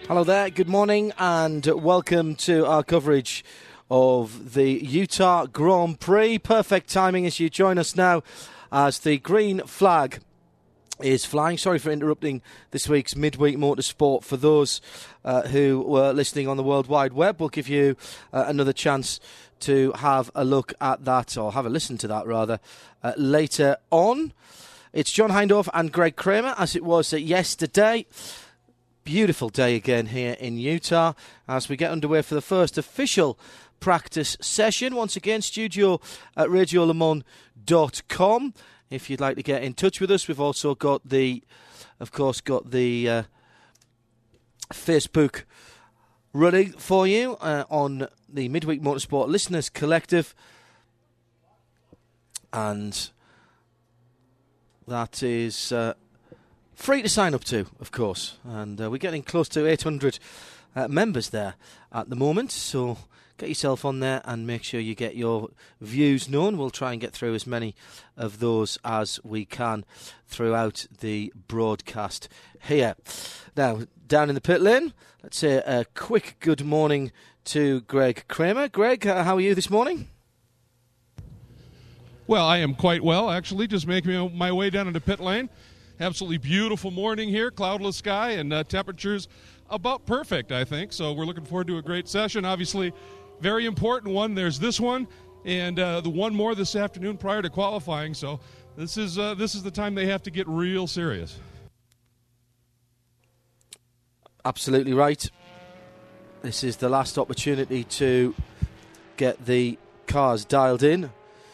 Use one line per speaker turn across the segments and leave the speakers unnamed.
Hello there, good morning and welcome to our coverage of the Utah Grand Prix. Perfect timing as you join us now as the green flag is flying. Sorry for interrupting this week's Midweek Motorsport. For those who were listening on the World Wide Web, we'll give you another chance to have a look at that, or have a listen to that rather, later on. It's John Hindhaugh and Greg Kramer as it was yesterday. Beautiful day again here in Utah as we get underway for the first official practice session. Once again, studio at radiolemans.com. If you'd like to get in touch with us, we've also got of course, Facebook running for you on the Midweek Motorsport Listeners Collective. And that is free to sign up to, of course, and we're getting close to 800 members there at the moment, so get yourself on there and make sure you get your views known. We'll try and get through as many of those as we can throughout the broadcast here. Now, down in the pit lane, let's say a quick good morning to Greg Kramer. Greg, how are you this morning?
Well, I am quite well, actually, just making my way down into pit lane. Absolutely beautiful morning here, cloudless sky, and temperatures about perfect, I think. So we're looking forward to a great session. Obviously, very important one. There's this one, and the one more this afternoon prior to qualifying. So this is the time they have to get real serious.
Absolutely right. This is the last opportunity to get the cars dialed in.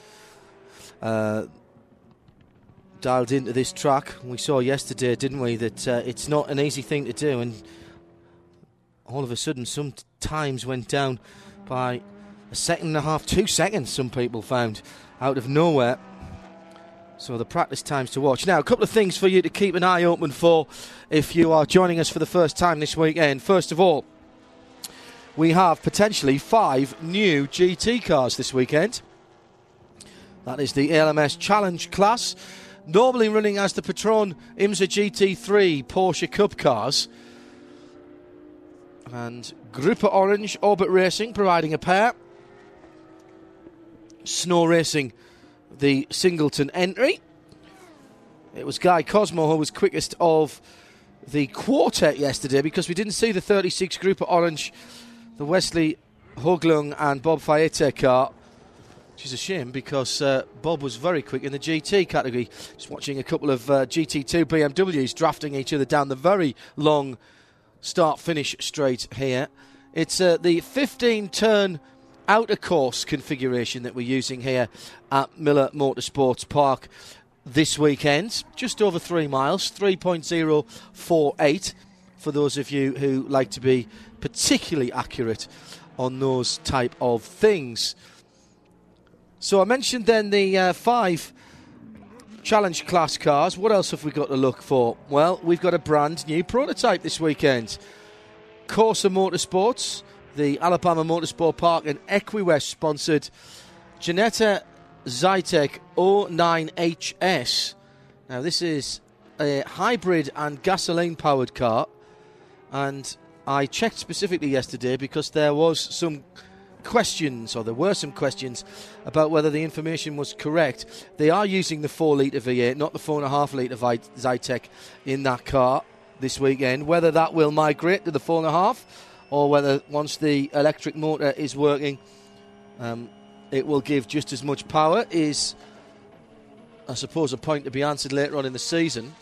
Dialed into this track. We saw yesterday, didn't we, that it's not an easy thing to do, and all of a sudden some times went down by a second and a half, 2 seconds, some people found, out of nowhere. So the practice times to watch. Now, a couple of things for you to keep an eye open for if you are joining us for the first time this weekend. First of all, we have potentially 5 new GT cars this weekend. That is the ALMS Challenge class, normally running as the Patron IMSA GT3 Porsche Cup cars. And Grupa Orange Orbit Racing providing a pair. Snow Racing, the Singleton entry. It was Guy Cosmo who was quickest of the quartet yesterday because we didn't see the 36 Grupa Orange, the Wesley Hoglung and Bob Fayette car. Which is a shame because Bob was very quick in the GT category. Just watching a couple of GT2 BMWs drafting each other down the very long start-finish straight here. It's the 15-turn outer course configuration that we're using here at Miller Motorsports Park this weekend. Just over 3 miles, 3.048 for those of you who like to be particularly accurate on those type of things. So I mentioned then the 5 Challenge class cars. What else have we got to look for? Well, we've got a brand new prototype this weekend. Corsa Motorsports, the Alabama Motorsport Park and EquiWest sponsored Ginetta Zytek 09HS. Now this is a hybrid and gasoline powered car, and I checked specifically yesterday because there were some questions about whether the information was correct. They are using the 4-litre V8, not the 4.5-litre Zytek in that car this weekend. Whether that will migrate to the 4.5 or whether once the electric motor is working it will give just as much power is, I suppose, a point to be answered later on in the season.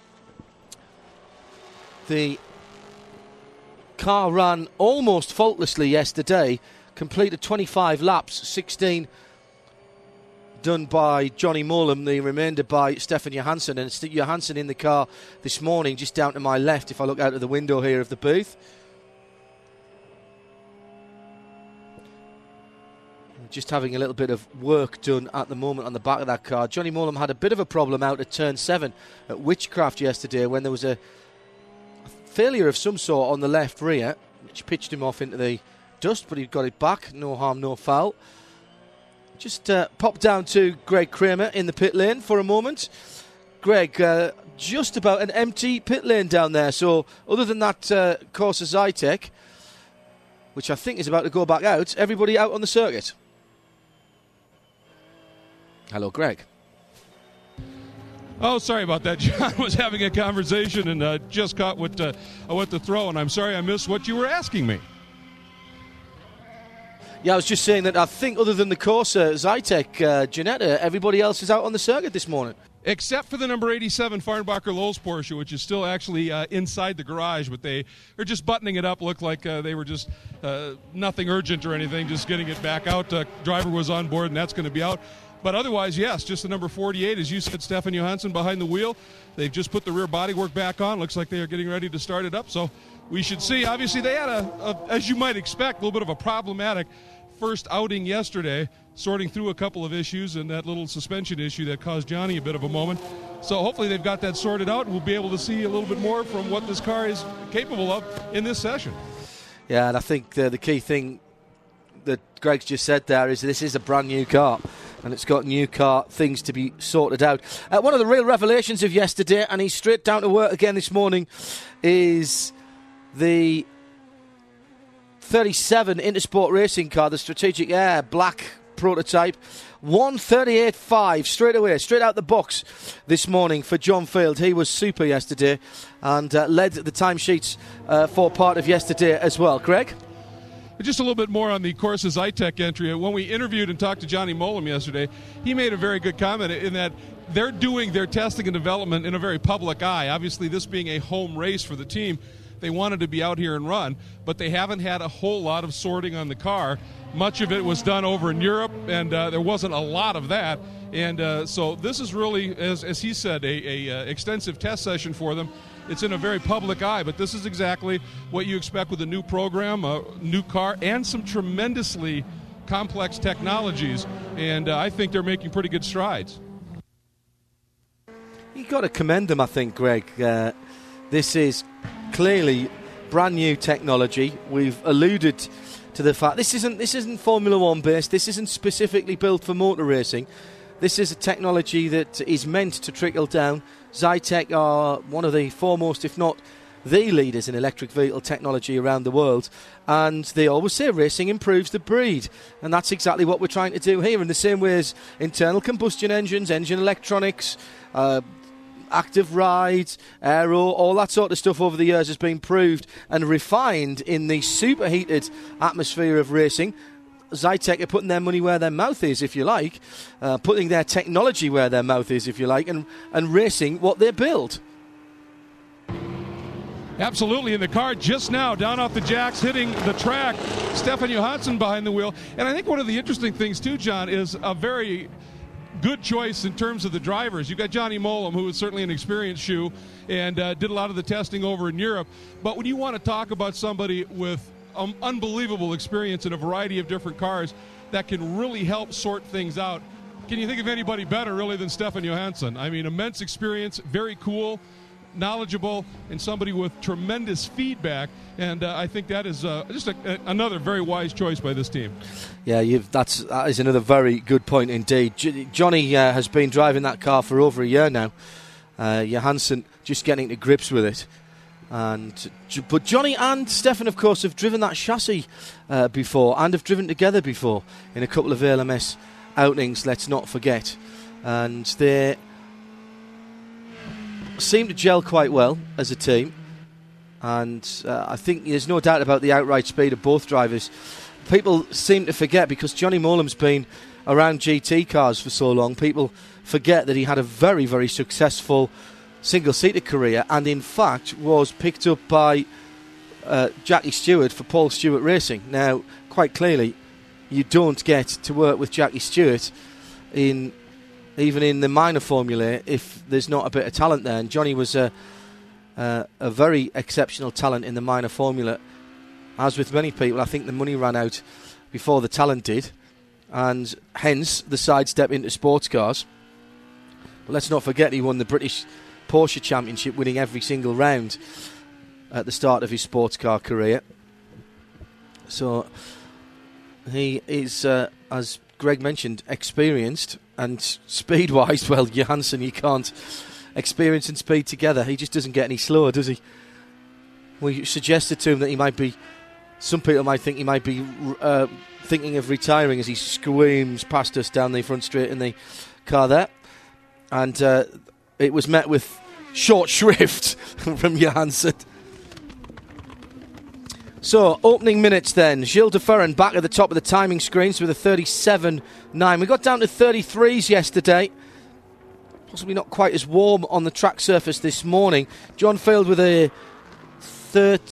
The car ran almost faultlessly yesterday, completed 25 laps, 16 done by Johnny Mollum, the remainder by Stefan Johansson. And it's Johansson in the car this morning, just down to my left if I look out of the window here of the booth. Just having a little bit of work done at the moment on the back of that car. Johnny Mollum had a bit of a problem out at turn 7 at Witchcraft yesterday when there was a failure of some sort on the left rear, which pitched him off into the dust, but he got it back. No harm, no foul. Just pop down to Greg Kramer in the pit lane for a moment. Greg, just about an empty pit lane down there. So other than that Corsa Zytek, which I think is about to go back out, everybody out on the circuit. Hello, Greg.
Oh, sorry about that. John was having a conversation and just caught what to throw, and I'm sorry I missed what you were asking me.
Yeah, I was just saying that I think other than the Corsa Zytek Ginetta, everybody else is out on the circuit this morning.
Except for the number 87 Farnbacher Lowe's Porsche, which is still actually inside the garage, but they are just buttoning it up. Looked like they were just nothing urgent or anything, just getting it back out. Driver was on board, and that's going to be out. But otherwise, yes, just the number 48, as you said, Stefan Johansson behind the wheel. They've just put the rear bodywork back on. Looks like they are getting ready to start it up. So we should see. Obviously, they had, as you might expect, a little bit of a problematic first outing yesterday, sorting through a couple of issues and that little suspension issue that caused Johnny a bit of a moment. So hopefully they've got that sorted out, and we'll be able to see a little bit more from what this car is capable of in this session. Yeah,
and I think the key thing that Greg's just said there is this is a brand new car, and it's got new car things to be sorted out. One of the real revelations of yesterday, and he's straight down to work again this morning, is the 37 Intersport racing car, the Strategic Air black prototype. 1:38.5 straight out the box this morning for John Field. He was super yesterday and led the timesheets for part of yesterday as well. Greg?
Just a little bit more on the Corsa Zytek entry. When we interviewed and talked to Johnny Mollum yesterday, he made a very good comment in that they're doing their testing and development in a very public eye. Obviously, this being a home race for the team, they wanted to be out here and run, but they haven't had a whole lot of sorting on the car. Much of it was done over in Europe, and there wasn't a lot of that. And so this is really, as he said, a extensive test session for them. It's in a very public eye, but this is exactly what you expect with a new program, a new car, and some tremendously complex technologies. And I think they're making pretty good strides.
You've got to commend them, I think, Greg. This is clearly brand new technology. We've alluded to the fact this isn't Formula One based. This isn't specifically built for motor racing. This is a technology that is meant to trickle down. Zytek are one of the foremost, if not the leaders in electric vehicle technology around the world, and they always say racing improves the breed, and that's exactly what we're trying to do here. In the same way as internal combustion engines, engine electronics, active rides, aero, all that sort of stuff over the years has been proved and refined in the superheated atmosphere of racing. Zytek are putting their money where their mouth is, if you like, putting their technology where their mouth is, if you like, and racing what they build.
Absolutely, in the car just now, down off the jacks, hitting the track, Stefan Johansson behind the wheel. And I think one of the interesting things, too, John, is a very good choice in terms of the drivers. You've got Johnny Mollum, who is certainly an experienced shoe and did a lot of the testing over in Europe. But when you want to talk about somebody with unbelievable experience in a variety of different cars that can really help sort things out, can you think of anybody better, really, than Stefan Johansson? I mean, immense experience, very cool, knowledgeable, and somebody with tremendous feedback, and I think that is just another very wise choice by this team. Yeah,
that is another very good point indeed. Johnny has been driving that car for over a year now. Johansson just getting to grips with it. But Johnny and Stefan, of course, have driven that chassis before and have driven together before in a couple of LMS outings, let's not forget. And they seem to gel quite well as a team. And I think there's no doubt about the outright speed of both drivers. People seem to forget, because Johnny Mollum's been around GT cars for so long, people forget that he had a very, very successful single-seater career, and in fact was picked up by Jackie Stewart for Paul Stewart Racing. Now, quite clearly, you don't get to work with Jackie Stewart even in the minor formula if there's not a bit of talent there. And Johnny was a very exceptional talent in the minor formula. As with many people, I think the money ran out before the talent did, and hence the sidestep into sports cars. But let's not forget he won the British Porsche Championship, winning every single round at the start of his sports car career. So he is, as Greg mentioned, experienced, and speed-wise, well, Johansson, you can't experience and speed together. He just doesn't get any slower, does he? We suggested to him that he might be. Some people might think he might be thinking of retiring as he screams past us down the front straight in the car there, and it was met with short shrift from Johansson. So, opening minutes then. Gilles de Ferran back at the top of the timing screens with a 37.9. We got down to 33s yesterday. Possibly not quite as warm on the track surface this morning. John Field with a